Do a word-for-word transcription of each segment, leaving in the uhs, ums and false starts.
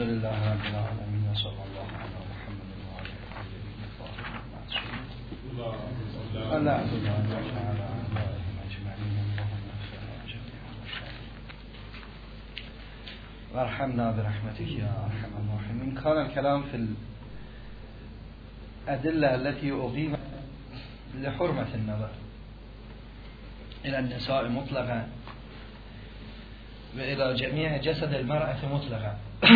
الحمد لله رب العالمين وصلى الله على محمد وعلى آله الطاهرين المعصومين وعلى عبد الله تعالى آبائهم أجمعين اللهم اغفر لنا جميعا وارحمنا برحمتك يا أرحم الراحمين. كان الكلام في الأدلة التي أقيمت لحرمة النظر إلى النساء مطلقا وإلى جميع جسد المرأة مطلقا.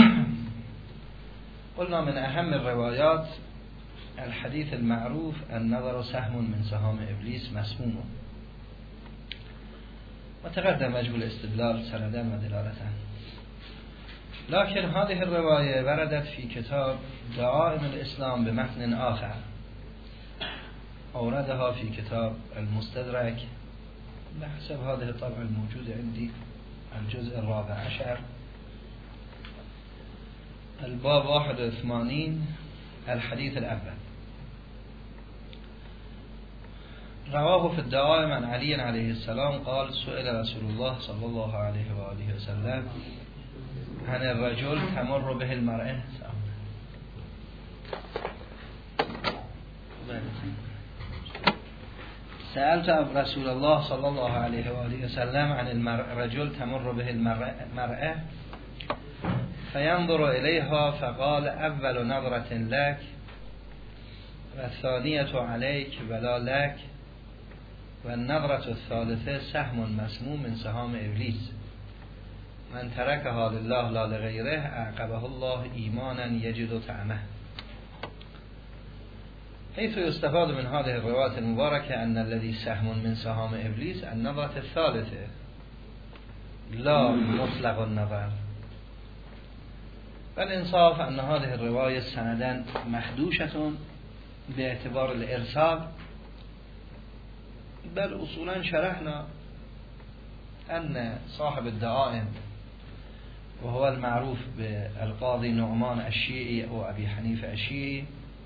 قلنا من أهم الروايات الحديث المعروف النظر سهم من سهام إبليس مسموم، وتقدم وجه الاستدلال سندا ودلالة. لكن هذه الرواية وردت في كتاب دعائم الإسلام بمتن آخر، أوردها في كتاب المستدرك بحسب هذه الطبعة الموجودة عندي الجزء الرابع عشر الباب واحد وثمانين الحديث الأول. رواه في الدوائم عن علي عليه السلام قال: سئل رسول الله صلى الله عليه وآله وسلم عن الرجل تمر به المرأة. سألت رسول الله صلى الله عليه وآله وسلم عن الرجل تمر به المرأة فينظر إليها فقال: أول نظرة لك والثانية عليك ولا لك والنظرة الثالثة سهم مسموم من سهام إبليس من تركها لله لا لغيره أعقبه الله إيمانا يجد طعمه. حيث يستفاد من هذه الرواية المباركة أن الذي سهم من سهام إبليس النظرة الثالثة لا مطلق النظر. والإنصاف أن هذه الرواية سندا مخدوشة باعتبار الإرسال، بل أصولا شرحنا أن صاحب الدعائم وهو المعروف بالقاضي نعمان الشيعي أو أبي حنيفة الشيعي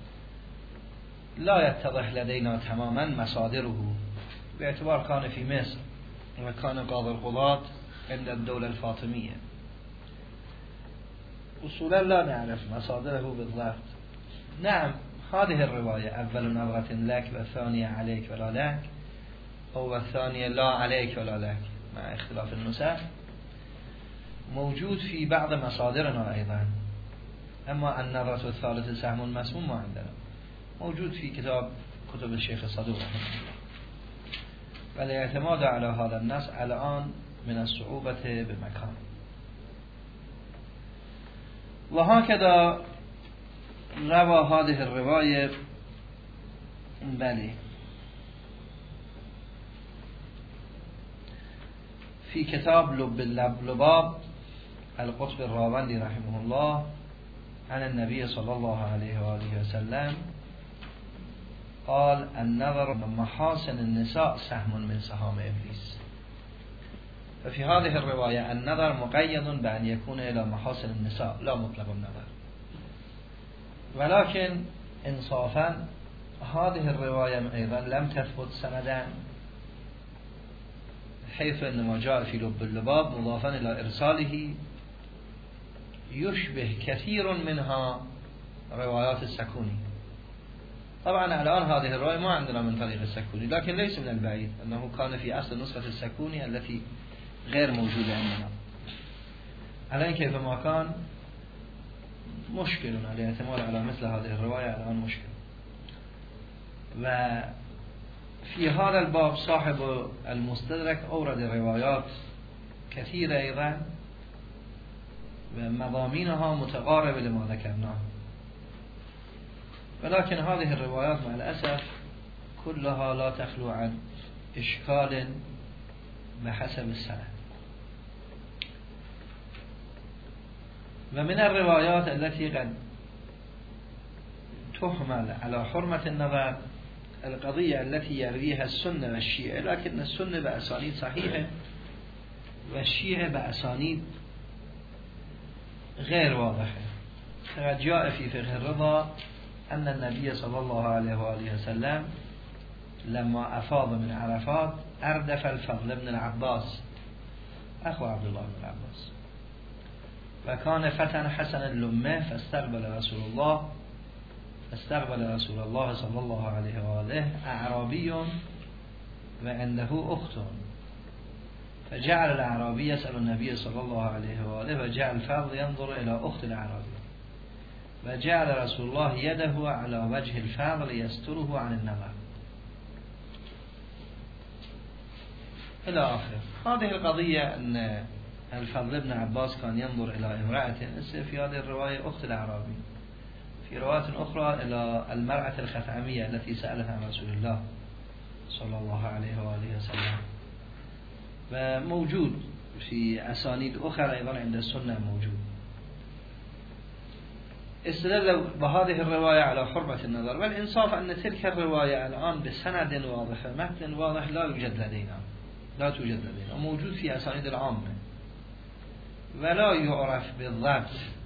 لا يتضح لدينا تماما مصادره، باعتبار كان في مصر وكان قاضي القضاة عند الدولة الفاطمية. أصولا لا نعرف مصادره بالضبط. نعم هذه الرواية أول نظرة لك والثانية عليك ولا لك أو الثانية لا عليك ولا لك مع اختلاف النسخ موجود في بعض مصادرنا أيضا، أما النظرة الثالثة سهم مسموم ما عندنا، موجود في كتاب كتب الشيخ الصدوق رحمه الله. والاعتماد على هذا النص الآن من الصعوبة بمكان. وهكذا روى هذه الرواية بلي في كتاب لب اللباب القطب الراوندي رحمه الله عن النبي صلى الله عليه وآله وسلم قال: النظر من محاسن النساء سهم من سهام إبليس. ففي هذه الرواية النظر مقيد بأن يكون إلى محاسن النساء لا مطلق النظر. ولكن إنصافا هذه الرواية أيضا لم تثبت سندا، حيث أنما جاء في لب اللباب مضافا إلى إرساله يشبه كثير منها روايات السكوني. طبعا الآن هذه الرواية ما عندنا من طريق السكوني، لكن ليس من البعيد أنه كان في أصل نسخة السكوني التي غير موجودة عندنا. الآن كيفما كان مشكل الاعتماد على مثل هذه الرواية الآن مشكل. وفي هذا الباب صاحب المستدرك أورد روايات كثيرة أيضا ومضامينها متقاربة لما ذكرناه، ولكن هذه الروايات مع الأسف كلها لا تخلو عن إشكال بحسب السنة. ومن الروايات التي قد تحمل على حرمة النظر القضية التي يرويها السنة والشيعة، لكن السنة بأسانيد صحيحة والشيعة بأسانيد غير واضحة. فقد جاء في فقه الرضا أن النبي صلى الله عليه وآله وسلم لما أفاض من عرفات أردف الفضل بن العباس أخو عبد الله بن العباس و کان فتن حسن اللمه فاستقبل رسول الله فاستقبل رسول الله صلی الله علیه و آله اعرابی و عنده اخت فجعل الاعرابی يسأل النبي صلی الله علیه و آله و جعل الفضل ينظر الى اخت الاعرابی و جعل رسول الله يده على وجه الفضل يستره عن النظر الى آخر. هذه القضية أن الفضل بن عباس كان ينظر إلى امرأة في هذه الرواية أخت الأعرابي، في رواية أخرى إلى المرأة الخثعمية التي سألت عن رسول الله صلى الله عليه وآله وسلم، وموجود في أسانيد أخرى أيضا عند السنة موجود. استدل بهذه الرواية على حرمة النظر، والإنصاف أن تلك الرواية الآن بسند واضح متن واضح لا يوجد لدينا لا توجد لدينا وموجود في أسانيد العامة، ولا يعرف بالضبط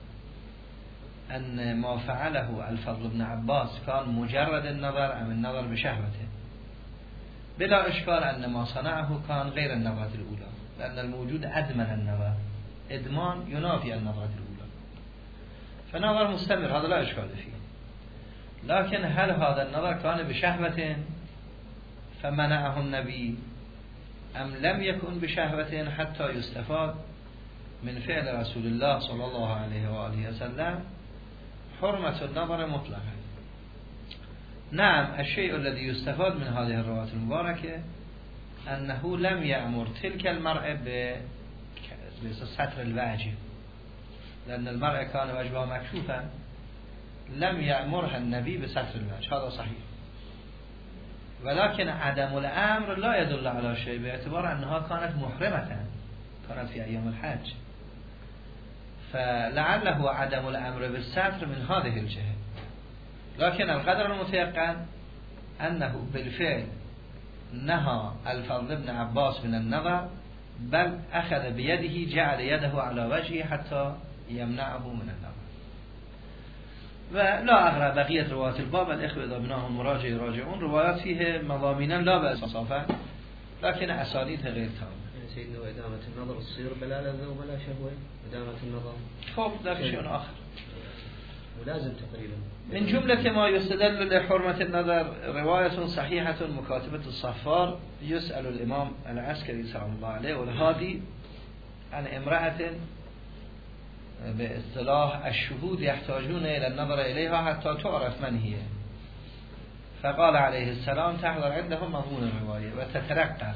أن ما فعله الفضل بن عباس كان مجرد النظر أم النظر بشهوته. بلا إشكال أن ما صنعه كان غير النظرة الأولى، لأن الموجود أدمن النظر، إدمان ينافي النظرة الأولى، فنظر مستمر هذا لا إشكال فيه. لكن هل هذا النظر كان بشهوة فمنعه النبي أم لم يكن بشهوة حتى يستفاد من فعل رسول الله صلى الله عليه وآله وسلم حرمة النظر مطلقا؟ نعم، الشيء الذي يستفاد من هذه الروايات المباركة أنه لم يأمر تلك المرأة بستر الوجه، لأن المرأة كان وجهها مكشوفا، لم يأمرها النبي بستر الوجه، هذا صحيح. ولكن عدم الأمر لا يدل على شيء باعتبار أنها كانت محرمة، كانت في أيام الحج، فلعله عدم الأمر بالستر من هذه الجهة. لكن القدر المتيقن أنه بالفعل نهى الفضل بن عباس من النظر، بل أخذ بيده جعل يده على وجهه حتى يمنعه من النظر. ولا أغرى بقية روايات الباب، الإخوة إذا بناهم مراجع يراجعون، روايات فيه مضامينا لا بأس صافا، لكن أسانيدها غير تامة. سيدنا وإدامة النظر تصير بلا لذة وبلا شهوة، إدامة النظر خب ذاك شيء آخر ولازم تقريبا. من جملة ما يستدل لحرمة النظر رواية صحيحة مكاتبة الصفار يسأل الإمام العسكري سلام الله عليه والهادي عن امرأة باصطلاح الشهود يحتاجون إلى النظر إليها حتى تعرف من هي، فقال عليه السلام تحضر عندهم مضمون الرواية وتترقى،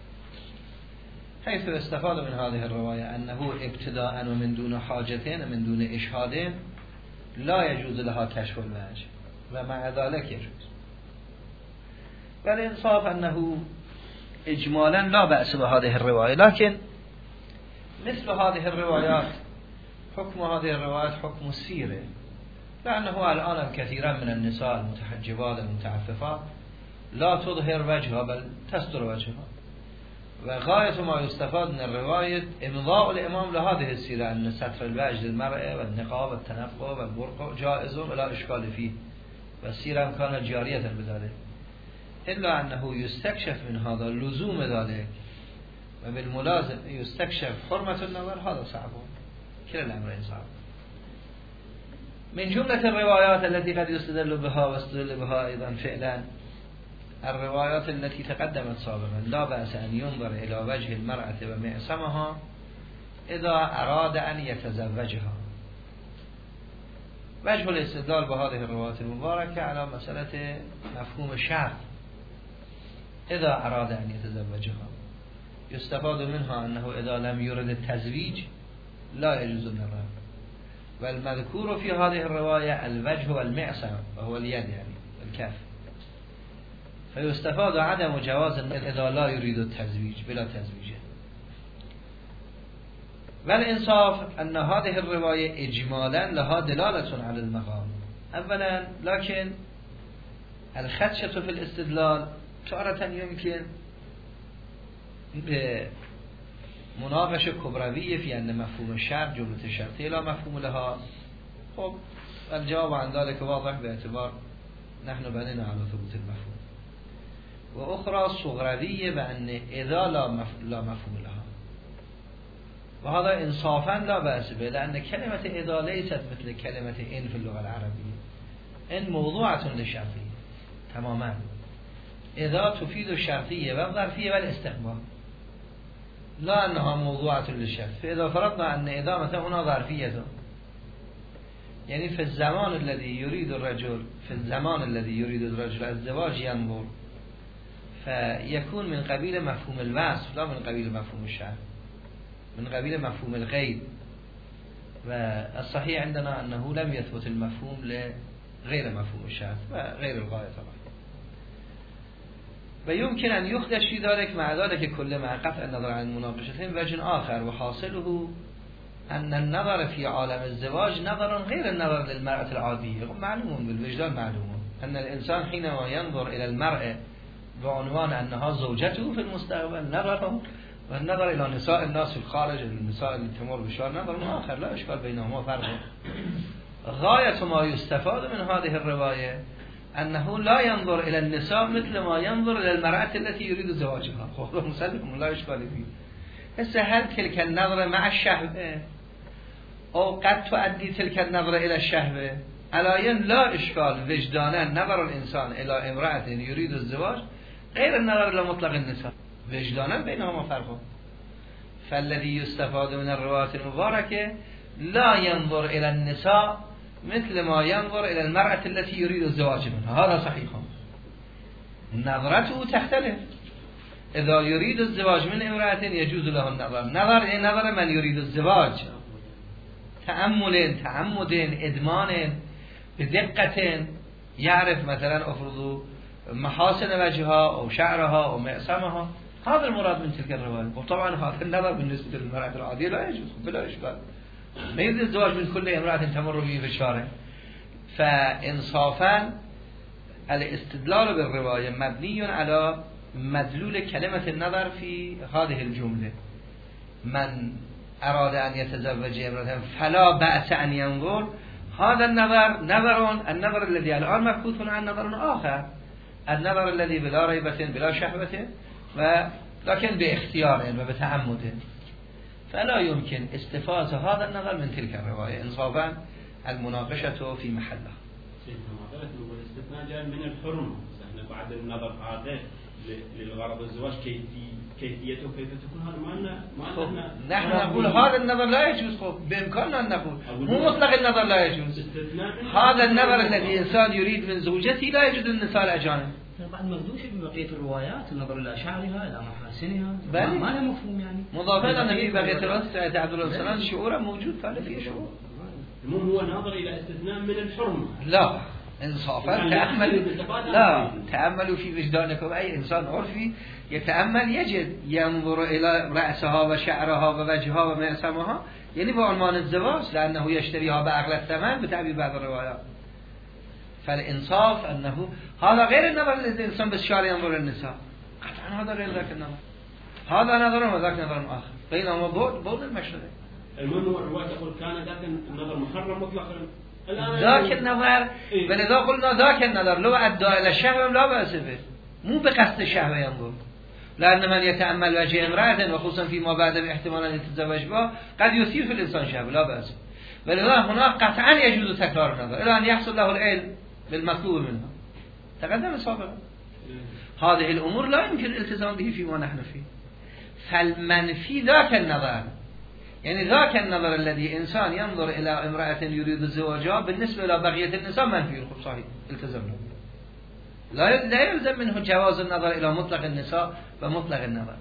حيث استفاد من هذه الرواية أنه ابتداء ومن دون حاجتين ومن دون إشهادين لا يجوز لها كشف الوجه، ومع ذلك يجوز. والإنصاف أنه إجمالا لا بأس بهذه الرواية، لكن مثل هذه الروايات حكم هذه الروايات حكم السيرة، لأنه الآن الكثير من النساء المتحجبات المتعففات لا تظهر وجهها بل تستر وجهها، وغاية ما يستفاد من الرواية إمضاء الإمام لهذه السيرة أن ستر الوجه للمرأة والنقاب والتنقب والبرقع جائز ولا إشكال فيه، والسيرة كانت جارية بذلك، إلا أنه يستكشف من هذا اللزوم ذلك، وبالملازم يستكشف حرمة النظر، هذا صعب، كلا الأمرين صعب. من جملة الروايات التي قد يستدل بها واستدل بها أيضا فعلا الروايات التي تقدمت سابقا، لا بأس أن ينظر إلى وجه المرأة ومعصمها إذا أراد أن يتزوجها. وجه الاستدلال بهذه الروايات المباركة على مسألة مفهوم الشرط، إذا أراد أن يتزوجها يستفاد منها أنه إذا لم يرد التزويج لا يجوز النظر، والمذكور في هذه الرواية الوجه والمعصم وهو اليد يعني الكف، فيستفاد عدم جواز إذا لا يريد التزويج بلا تزويج. والإنصاف أن هذه الرواية إجمالا لها دلالة على المقام أولا، لكن الخدشة في الاستدلال تارة يمكن بمناقشة كبروية في أن مفهوم الشرط جملة الشرطية لا مفهوم لها. خب الجواب عن ذلك واضح باعتبار نحن بنينا على ثبوت المفهوم، وأخرى صغروية بأن إذا لا مفهوم لها. و هذا انصافا لا بأس به لأن كلمة إذا ليست مثل كلمة إن في اللغة العربية. إن موضوعة للشرطية تماما، إذا تفيد الشرطية والظرفية والاستقبال، لا أنها موضوعة للشرط. فإذا فرضنا أن إذا مثلا هنا ظرفية، يعني في الزمان الذي يريد الرجل في الزمان الذي يريد الرجل الزواج ينظر، فيكون من قبيل مفهوم الوصف لا من قبيل مفهوم الشرط، من قبيل مفهوم الغيب. والصحيح عندنا أنه لم يثبت المفهوم لغير مفهوم الشرط وغير الغاية طبعا. ويمكن أن يخدش في ذلك مع ذلك كل مع قطع النظر عن المناقشتين وجه آخر، وحاصله أن النظر في عالم الزواج نظر غير النظر للمرأة العادية. معلوم بالوجدان معلوم أن الإنسان حينما ينظر إلى المرأة بعنوان أنها زوجته في المستقبل نظر، والنظر إلى نساء الناس في الخارج النساء اللي تمر بشار نظر آخر لا إشكال بينهما فرق. غاية ما يستفاد من هذه الرواية أنه لا ينظر إلى النساء مثل ما ينظر إلى المرأة التي يريد زواجها. خب مسلم لا إشكال فيه. هسه هل تلك النظرة مع الشهوة أو قد تؤدي تلك النظرة إلى الشهوة؟ على لا إشكال وجدانا نظر الإنسان إلى امرأة يريد الزواج غير النظر إلى مطلق النساء، وجدانا بينهما فرق. فالذي يستفاد من الروايات المباركة لا ينظر إلى النساء مثل ما ينظر إلى المرأة التي يريد الزواج منها. هذا صحيح، نظرته تختلف. إذا يريد الزواج من امرأة يجوز له النظر، نظر إيه؟ نظر من يريد الزواج تأمل تعمد إدمان بدقة، يعرف مثلا أفرض محاسن وجهها أو شعرها أو معصمها. هذا المراد من تلك الرواية. وطبعا هذا النظر بالنسبة للمرأة العادية لا يجوز بلا إشكال. ما يريد الزواج من كل امرأة تمر به في الشارع. فإنصافا الاستدلال بالرواية مبني على مدلول كلمة النظر في هذه الجملة. من أراد أن يتزوج امرأة فلا بأس أن ينظر. هذا النظر نظر النظر الذي الآن مبحوث عن نظر آخر، النظر الذي بلا ريبة بلا شهوة ولكن باختيار وبتعمد. فلا يمكن استفاده هذا النظر من تلك الرواية. إنصافا المناقشة في محلها. الاستثناء جاء من الحرمة، احنا بعد النظر هذا للغرض الزواج كيفية كيفيته كيف تكون هذا ما لنا ما لنا نحن نقول هذا النظر لا يجوز. خب بإمكاننا أن نقول مو مطلق النظر لا يجوز. هذا النظر الذي إنسان يريد من زوجته لا يجوز النساء الأجانب. بعد مخدوش ببقية الروايات النظر إلى شعرها إلى محاسنها ما له مفهوم يعني. مضافا أن في بقية الروايات عبد الله السلام شعورا موجود فعلا فيه شعور. المهم هو ناظر إلى استثناء من الحرمة. لا إنصافا تأملوا لا تأملوا في وجدانكم. أي إنسان عرفي يتأمل يجد ينظر إلى رأسها وشعرها ووجهها ومعصمها، يعني بعنوان الزواج لأنه يشتريها بأغلى الثمن بتعبير بعض الروايات. فالإنصاف أنه هذا غير النظر الذي الإنسان بالشارع ينظر النساء، قطعا هذا غير ذاك النظر. هذا نظر وذاك نظر آخر بينهما بعد بعد المشهد. المهم هو الرواية تقول كان ذاك النظر محرم مطلقا. ذاك النظر بل إذا قلنا ذاك النظر لو أدى إلى الشهوة لا بأس به، مو بقصد الشهوة ينظر. لأن من يتأمل وجه امرأة وخصوصا فيما بعد باحتمال أن يتزوج بها قد يثير في الإنسان شهوة لا بأس. ولذا هناك قطعا يجوز تكرار النظر إلى أن يحصل له العلم بالمطلوب منها. تقدم سابقا. هذه الأمور لا يمكن الالتزام به فيما نحن فيه. فالمنفي ذاك النظر، يعني ذاك النظر الذي إنسان ينظر إلى امرأة يريد الزواج بالنسبة إلى بقية النساء منفي. خب صحيح التزمنا. لا لا يلزم منه جواز النظر إلى مطلق النساء ومطلق النظر.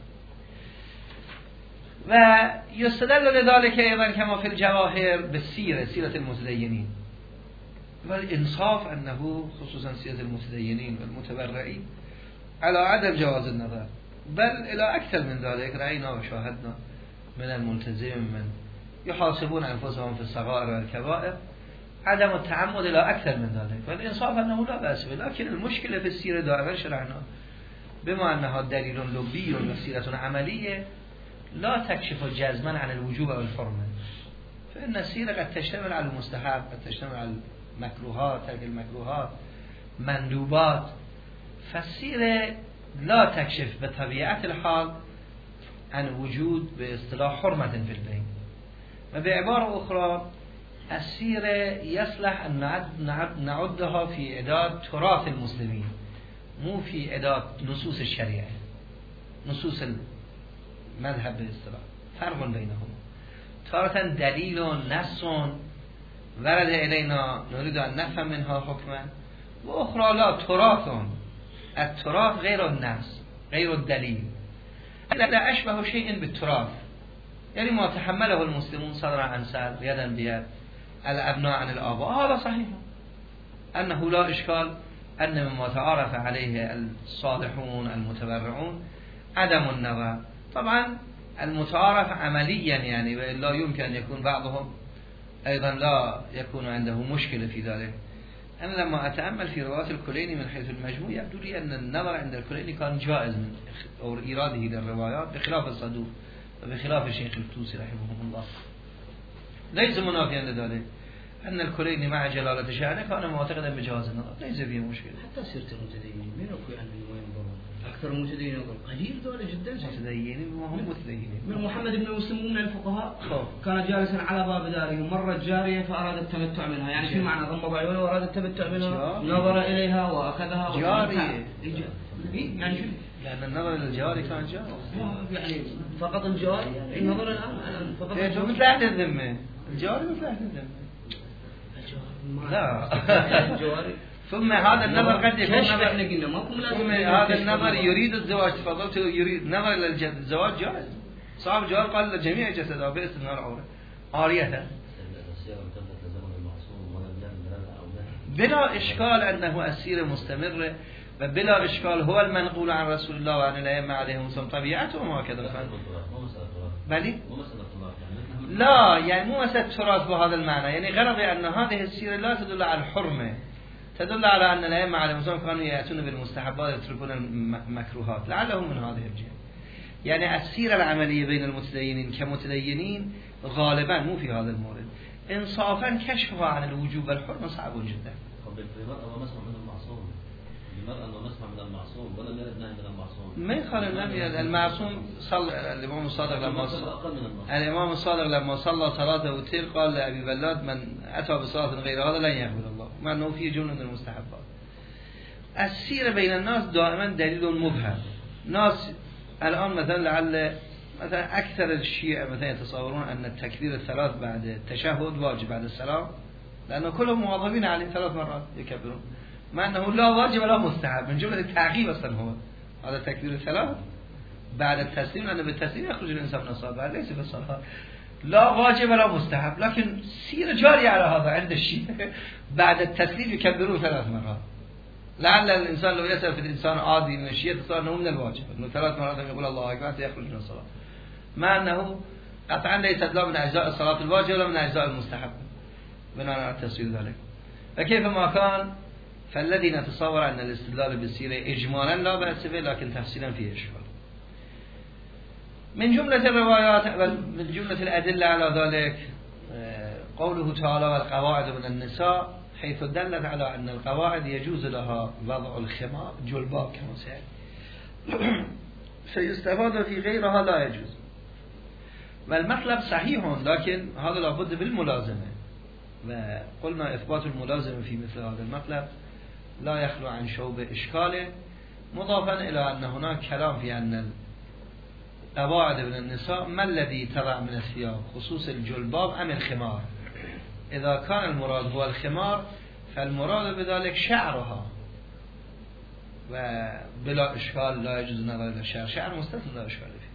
ويستدل لذلك أيضا كما في الجواهر بالسيرة سيرة المتدينين. والإنصاف أنه خصوصا سيرة المتدينين والمتبرعين على عدم جواز النظر، بل إلى أكثر من ذلك. رأينا وشاهدنا من الملتزم من يحاسبون أنفسهم في الصغائر والكبائر عدم التعمد إلى أكثر من ذلك. والإنصاف أنه لا بأس به. لكن المشكلة في السيرة دائما شرعنا بما أنها دليل لبي وسيرة عملية لا تكشف جزما عن الوجوب أو الحرمة. فإن السيرة قد تشتمل على المستحب، قد تشتمل على المكروهات، ترك المكروهات، مندوبات. فالسيرة لا تكشف بطبيعة الحال عن وجود باصطلاح حرمة في البين. و به عبارة أخرى السیر يصلح أن نعدها في عداد تراث المسلمين مو في عداد نصوص الشريعة نصوص المذهب بالاصطلاح فرق بينهم تارة دليل نص ورد إلينا نريد أن نفهم منها حكما وأخرى لا تراث التراث غير النص غير الدليل لا أشبه شيء بالتراث يعني ما تحمله المسلمون صدرا عن صدر يدا بيد الأبناء عن الآباء هذا صحيح أنه لا إشكال أن مما تعارف عليه الصالحون المتبرعون عدم النظر طبعا المتعارف عمليا يعني لا يمكن أن يكون بعضهم أيضا لا يكون عنده مشكلة في ذلك. أنا لما أتأمل في روايات الكليني من حيث المجموع يبدو لي أن النظر عند الكليني كان جائز من أو إيراده للروايات بخلاف الصدوق وبخلاف الشيخ الطوسي رحمه الله ليس منافيا لذلك أن الكليني مع جلالة شأنه كان معتقدا بجواز النظر ليس فيه مشكلة. حتى سيرة المتدينين من أكو يعني وين برا أكثر المتدينين يقول قليل دولة جدا متدينين وهم متدينين من محمد بن مسلم من الفقهاء كان جالسا على باب داره مرت جارية فأراد التمتع منها يعني في معنى ضم بعيونه وأراد التمتع منها نظر إليها وأخذها جارية يعني شو لأن النظر إلى الجاري كان جاري يعني فقط الجاري النظر الآن فقط الجاري مثل أهل الذمة الجاري مثل أهل الذمة لا الجواري ثم هذا النظر قد يكون ثم هذا النظر يريد الزواج تفضلت يريد نظر إلى الزواج جائز صاحب الجوار قال لجميع جسده باستثناء العورة عارية بلا إشكال أنه أسير مستمر وبلا إشكال هو المنقول عن رسول الله وعن الأئمة عليهم السلام طبيعته وما كذا بلي لا يعني مو مسألة تراث بهذا المعنى يعني غرض أن هذه السيرة لا تدل على الحرمة تدل على أن الأئمة عليهم السلام كانوا يأتون بالمستحبات ويتركون المكروهات لعلهم من هذه الجهة يعني السيرة العملية بين المتدينين كمتدينين غالبا مو في هذا المورد انصافا كشفها عن الوجوب والحرمة صعب جدا. ما يخالف لم يرد المعصوم صلى الإمام الصادق لما صلى الإمام الصادق لما صلى صلاة وتر قال لأبي بلاد من أتى بصلاة غير هذا لن يقبل الله مع أنه فيه جملة من المستحبات. السيرة بين الناس دائما دليل مبهم ناس الآن مثلا لعل مثلا أكثر الشيعة مثلا يتصورون أن التكبير الثلاث بعد التشهد واجب بعد السلام لأنه كلهم مواظبين عليه ثلاث مرات يكبرون مع أنه لا واجب ولا مستحب من جملة التعقيب أصلا هو هذا التكبير الثلاث بعد التسليم لأنه بالتسليم يخرج الإنسان من الصلاة ليس في الصلاة لا واجب ولا مستحب لكن سيرة جارية على هذا عند الشيعة بعد التسليم يكبرون ثلاث مرات لعل الإنسان لو يسأل في الإنسان عادي من الشيعة تصور أنه من الواجب أنه ثلاث مرات يقول الله أكبر حتى يخرج من الصلاة مع أنه قطعا ليس لا من أجزاء الصلاة الواجب ولا من أجزاء المستحب بناء على تفسير ذلك. فكيف ما كان فالذي نتصور أن الاستدلال بالسيرة إجمالا لا بأس به لكن تفصيلا فيه إشكال. من جملة الروايات من جملة الأدلة على ذلك قوله تعالى والقواعد من النساء حيث دلت على أن القواعد يجوز لها وضع الخمار جلباب كما سيأتي سيستفاد في غيرها لا يجوز والمطلب صحيح لكن هذا لابد بالملازمة وقلنا إثبات الملازمة في مثل هذا المطلب لا يخلو عن شوب إشكاله مضافا إلى أن هناك كلام في أن القواعد من النساء ما الذي تضع من الثياب خصوص الجلباب أم الخمار إذا كان المراد هو الخمار فالمراد بذلك شعرها وبلا إشكال لا يجوز النظر إلى الشعر شعر مستثنى لا إشكال فيه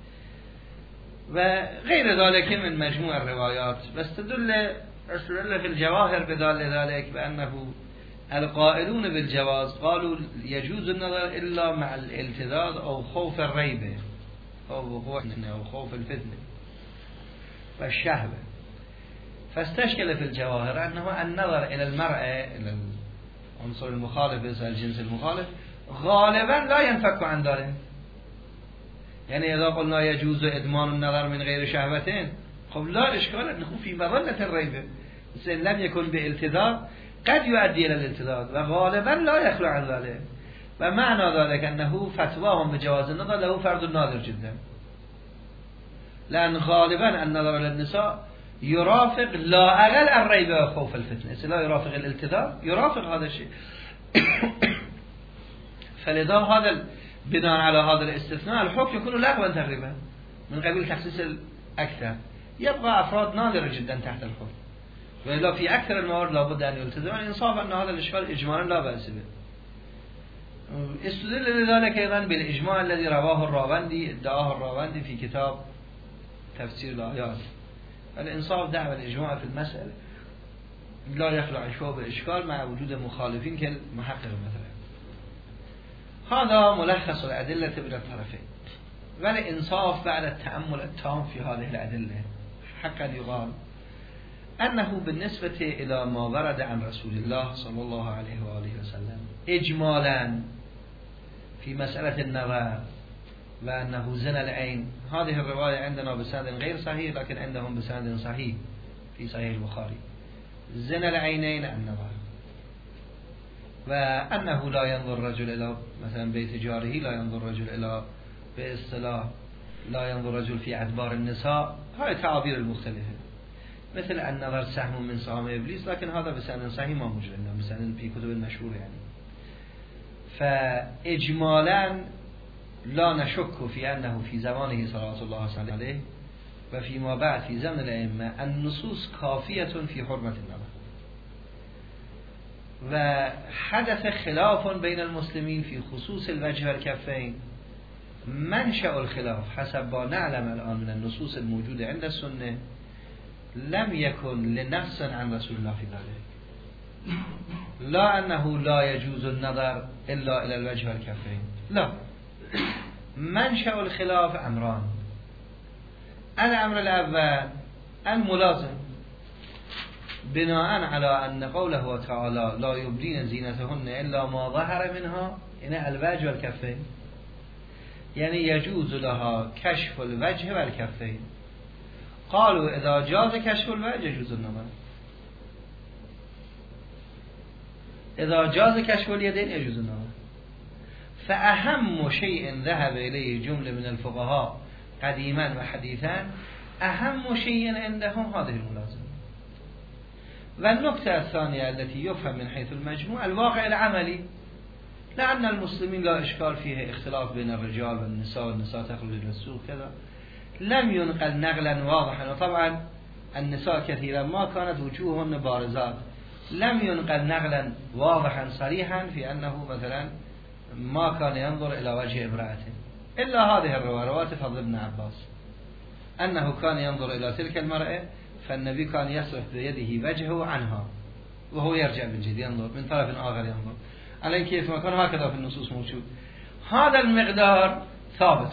وغير ذلك من مجموع الروايات بس تدل استدل في الجواهر بذلك بأنه القائلون بالجواز قالوا يجوز النظر إلا مع الالتذاذ أو خوف الريبة أو خوف الفتنة والشهوة فاستشكل في الجواهر أنه النظر إلى المرأة إلى العنصر المخالف إلى الجنس المخالف غالبا لا ينفك عن ذلك يعني إذا قلنا يجوز إدمان النظر من غير شهوتين خب لا إشكال أنه في مظلة الريبة إن لم يكن بالتذاذ قد يؤدي إلى الالتذاذ وغالبا لا يخلو عن ذلك ومعنى ذلك أنه فتواهم بجواز النظر له فرض نادر جدا لأن غالبا النظر إلى النساء يرافق لا أقل الريب وخوف الفتنة، لا يرافق الالتزام، يرافق هذا الشيء. فلذا هذا بناء على هذا الاستثناء الحكم يكون لغوا تقريبا من قبيل تخصيص الأكثر، يبقى أفراد نادرة جدا تحت الحكم، وإلا في أكثر الموارد لابد أن يلتزم. الإنصاف أن هذا الإشكال إجمالا لا بأس به. استدل لذلك أيضا بالإجماع الذي رواه الراوندي، ادعاه الراوندي في كتاب تفسير الآيات. الإنصاف دعوى الإجماع في المسألة لا يخلع إشباه بالإشكال مع وجود مخالفين كالمحقق مثلا. هذا ملخص الأدلة من الطرفين. والإنصاف بعد التأمل التام في هذه الأدلة حقا يقال أنه بالنسبة إلى ما ورد عن رسول الله صلى الله عليه وآله وسلم إجمالا في مسألة النظر وأنه زنا العين، هذه الرواية عندنا بسند غير صحيح لكن عندهم بسند صحيح في صحيح البخاري، زنا العينين النظر، وأنه لا ينظر الرجل إلى مثلا بيت جاره، لا ينظر الرجل إلى باصطلاح لا ينظر الرجل في أدبار النساء، هاي تعابير المختلفة، مثل النظر سهم من سهام إبليس، لكن هذا بسند صحيح ما موجود عندنا، بسند في كتب المشهور يعني. فإجمالا لا نشك في أنه في زمانه صلى الله عليه وسلم وفيما بعد في زمن الأئمة النصوص كافية في حرمة النظر. وحدث خلاف بين المسلمين في خصوص الوجه والكفين. منشأ الخلاف حسب ما نعلم الآن من النصوص الموجودة عند السنة لم يكن لنص عن رسول الله في ذلك، لا أنه لا يجوز النظر إلا إلى الوجه والكفين، لا. منشأ الخلاف أمران. الأمر الأول الملازم بناء على أن قوله تعالى لا يبدين زينتهن إلا ما ظهر منها، يعني الوجه والكفين، يعني يجوز لها كشف الوجه والكفين. قالوا إذا جاز كشف الوجه يجوز النظر، إذا جاز كشف اليدين يجوز النظر. فأهم شيء ذهب إليه جملة من الفقهاء قديما وحديثا، أهم شيء عندهم هذه الملازمة. والنقطة الثانية التي يفهم من حيث المجموع الواقع العملي، لأن المسلمين لا إشكال فيه اختلاف بين الرجال والنساء، والنساء تخرج إلى السوق كذا، لم ينقل نقلا واضحا. وطبعا النساء كثيرا ما كانت وجوههن بارزات، لم ينقل نقلا واضحا صريحا في أنه مثلا ما كان ينظر إلى وجه امرأته، إلا هذه الروايات فضل ابن عباس أنه كان ينظر إلى تلك المرأة، فالنبي كان يصرف بيده وجهه عنها وهو يرجع من جديد ينظر من طرف آخر ينظر عليه، كيف ما كان هكذا في النصوص موجود. هذا المقدار ثابت.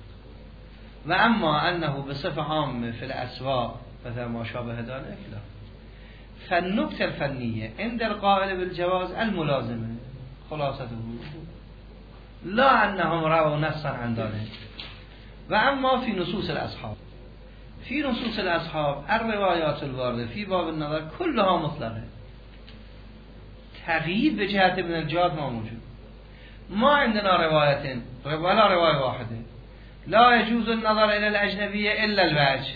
وأما أنه بصفة عامة في الأسواق مثلا ما شابه ذلك لا. فالنقطة الفنية عند القائل بالجواز الملازمة خلاصته، لا أنهم رأوا نصا عن ذلك. وأما في نصوص الأصحاب، في نصوص الأصحاب الروايات الواردة في باب النظر كلها مطلقة، تغيير بجهة ابن الجاد ما موجود. ما عندنا روايتين ولا رواية واحدة لا يجوز النظر إلى الأجنبية إلا الوجه،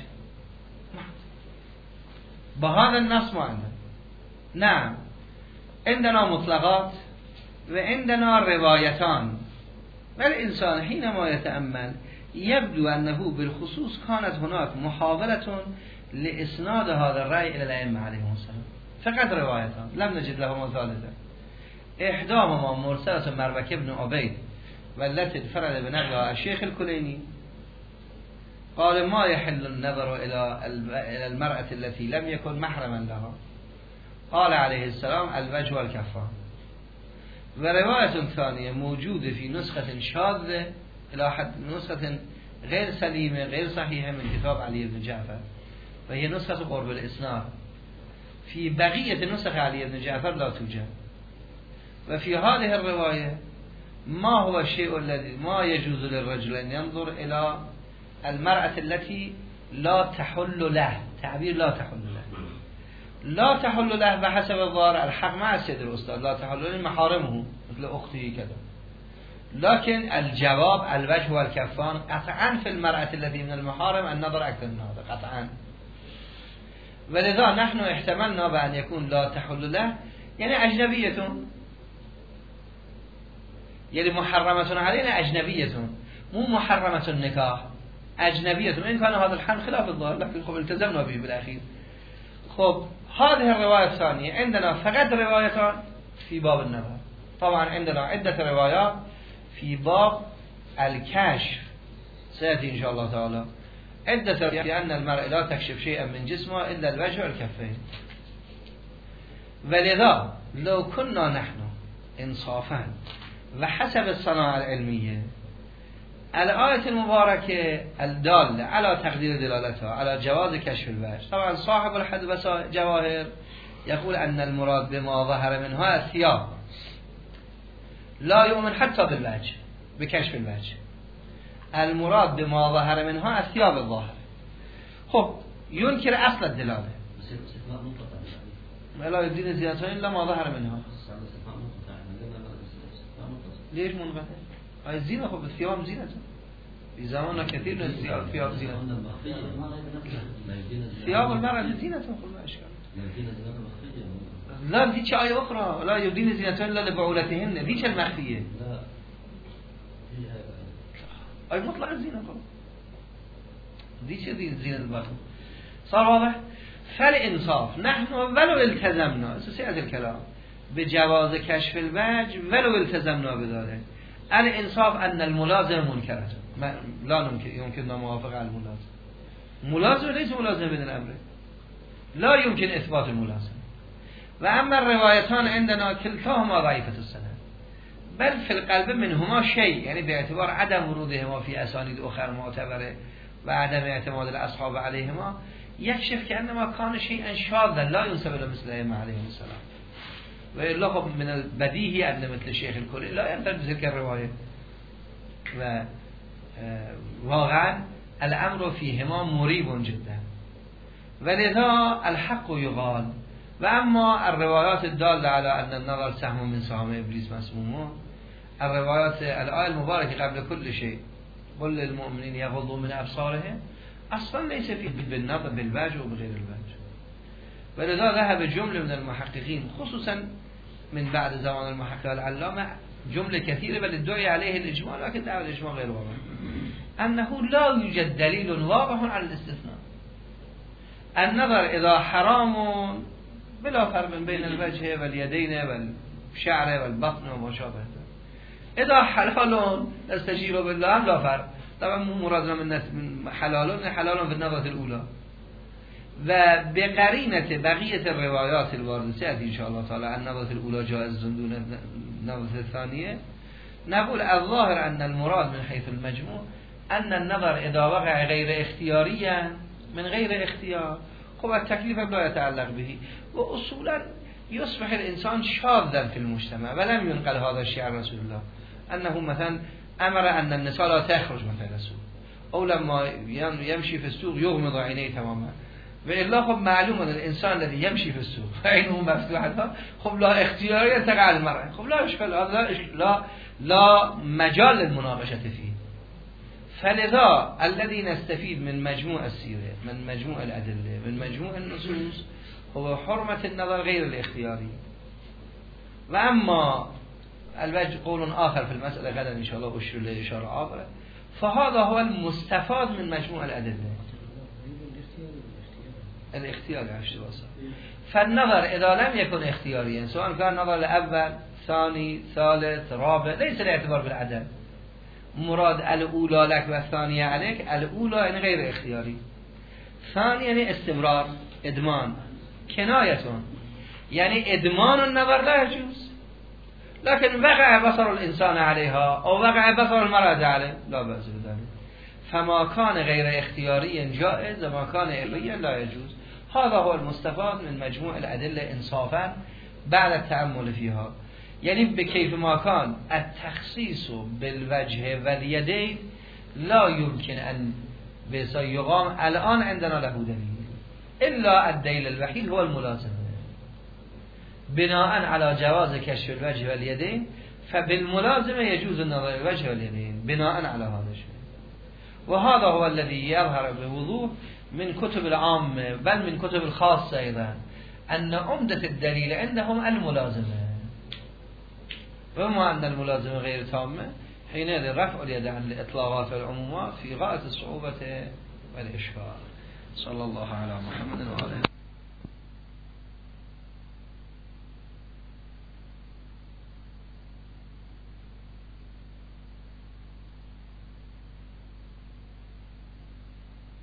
بهذا النص ما عندنا. نعم عندنا مطلقات وعندنا روايتان، والإنسان حينما يتأمل يبدو أنه بالخصوص كانت هناك محاولة لإسناد هذا الرأي إلى الأئمة عليهم السلام، فقط روايتان لم نجد لهما ثالثة. إحداهما مرسلة مربك بن عبيد والتي انفرد بنقلها الشيخ الكليني، قال ما يحل النظر إلى المرأة التي لم يكن محرما لها، قال عليه السلام الوجه والكفان. ورواية ثانية موجودة في نسخة شاذة إلى حد نسخة غير سليمة غير صحيحة من كتاب علي بن جعفر، وهي نسخة قرب الإسناد. في بقية نسخ علي بن جعفر لا توجد. وفي هذه الرواية ما هو الشيء الذي ما يجوز للرجل أن ينظر إلى المرأة التي لا تحل له، تعبير لا تحل له، لا تحل له بحسب الظاهر الحق مع السيد الأستاذ، لا تحل له محارمه مثل أخته كذا، لكن الجواب الوجه والكفان قطعا في المرأة التي من المحارم النظر أكثر من هذا قطعا. ولذا نحن احتملنا بأن يكون لا تحل له يعني أجنبية، يعني محرمة علينا أجنبية مو محرمة النكاح، أجنبية، وإن كان هذا الحمل خلاف الظاهر لكن خب التزمنا به بالأخير. خب هذه الرواية الثانية عندنا فقط روايتان في باب النظر. طبعا عندنا عدة روايات في باب الكشف سيأتي إن شاء الله تعالى، عدة بأن المرء لا تكشف شيئا من جسمه إلا الوجه والكفين. ولذا لو كنا نحن إنصافا وحسب الصناعة العلمية الآية المباركة الدالة على تقدير دلالتها على جواز كشف الوجه، طبعا صاحب الحد جواهر يقول أن المراد بما ظهر منها الثياب، لا يؤمن حتى بالوجه بكشف الوجه، المراد بما ظهر منها الثياب الظاهر. خب ينكر أصل الدلالة لا يدين زيادتين إلا ما ظهر منها. ليش منقطع؟ هاي الزينة خب الثياب زينة في زماننا كثير من الثياب ثياب زينة، ثياب المرأة زينة خب ما إشكال. لا دي آية أخرى لا يدين زينتهن إلا لبعولتهن، ديش المخفية. لا أي مطلع الزينة خب ديش دي زينة الباطن. صار واضح؟ فالإنصاف نحن ولو التزمنا سيئة الكلام بجواز كشف الوجه ولو التزمنا بذلك، الإنصاف أن الملازم منكرة لا يمكن موافقة على الملازم، ملازم ليس ملازم بدون أمره، لا يمكن إثبات الملازم. وأما الروايتان عندنا كلتاهما ضعيفة السند، بل في القلب منهما شيء، يعني باعتبار عدم ورودهما في أسانيد أخرى معتبرة وعدم اعتماد الأصحاب عليهما يكشف كأنما كان شيئا شاذا لا ينسب إلى مثل أئمة عليهم السلام. وإلا خب من البديهي أن مثل الشيخ الكلي لا ينتج تلك الرواية، وواقعا الأمر فيهما مريب جدا، ولذا الحق يقال. وأما الروايات الدالة على أن النظر سهم من سهام إبليس مسمومه، الروايات الآية المباركة قبل كل شيء قل للمؤمنين يغضوا من أبصارهم أصلا ليس فيه بالنظر بالوجه وبغير الوجه. ولذا ذهب جملة من المحققين خصوصا من بعد زمان المحقق العلامة جملة كثيرة بل الدعي عليه الإجماع، لكن دعوة الإجماع غير واضح، أنه لا يوجد دليل واضح على الاستثناء. النظر إذا حرام بلا فرق بين الوجه واليدين والشعر والبطن وما شابه ذلك، إذا حلال نستجير بالله لا فرق. طبعا مو مرادنا من حلال حلال في النظرة الأولى، و بقرينة بقية الروايات الواردة سيأتي إن شاء الله تعالى النظرة الأولى جائز دون النظرة الثانية، نقول الظاهر أن المراد من حيث المجموع أن النظر إذا وقع غير اختياريا من غير اختيار خب التكليف لا يتعلق به، وأصولا يصبح الإنسان شاذا في المجتمع. ولم ينقل هذا الشيء عن رسول الله أنه مثلا أمر أن النساء لا تخرج مثلا السوق، أو لما يمشي في السوق يغمض عينيه تماما. وإلا خب معلوم أن الإنسان الذي يمشي في السوق عينه مفتوحة خب لا اختياريا تقع على المرأة، خب لا إشكال، لا, لا لا مجال للمناقشة فيه. فلذا الذي نستفيد من مجموع السيرة من مجموع الأدلة من مجموع النصوص هو حرمة النظر غير الاختياري. وأما الوجه قول آخر في المسألة غدا إن شاء الله أشير له إشارة آخرى، فهذا هو المستفاد من مجموع الأدلة الاختياري عشت واسع. فالنظر إذا لم يكن اختياريا سواء كان نظر الأول ثاني ثالث رابع ليس الاعتبار بالعدد، مراد الأولى لك والثانية عليك، الأولى يعني غير اختياري، ثاني يعني استمرار إدمان، كناية يعني إدمان النظر لا يجوز، لكن وقع بصر الإنسان عليها أو وقع بصر المرأة عليه لا بأس بذلك. فما كان غير اختياريا جائز وما كان إليا لا يجوز. هذا هو المستفاد من مجموع الأدلة إنصافا بعد التأمل فيها. يعني بكيف ما كان التخصيص بالوجه واليدين لا يمكن أن يقام الآن عندنا له دليل إلا الدليل الوحيد هو الملازمة بناء على جواز كشف الوجه واليدين، فبالملازمة يجوز النظر الوجه واليدين بناء على هذا الشيء. وهذا هو الذي يظهر بوضوح من كتب العامة بل من كتب الخاصة أيضا أن عمدة الدليل عندهم الملازمة، وما أن الملازمة غير تامة حينئذ رفع اليد عن الإطلاقات والعمومات في غاية الصعوبة والإشكال. صلى الله على محمد.